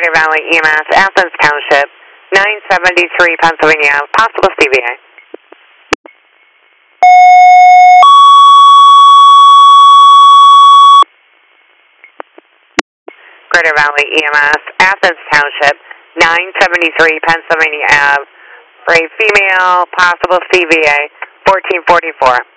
Greater Valley EMS, Athens Township, 973 Pennsylvania, possible CVA. Greater Valley EMS, Athens Township, 973 Pennsylvania Ave, for a female, possible CVA, 1444.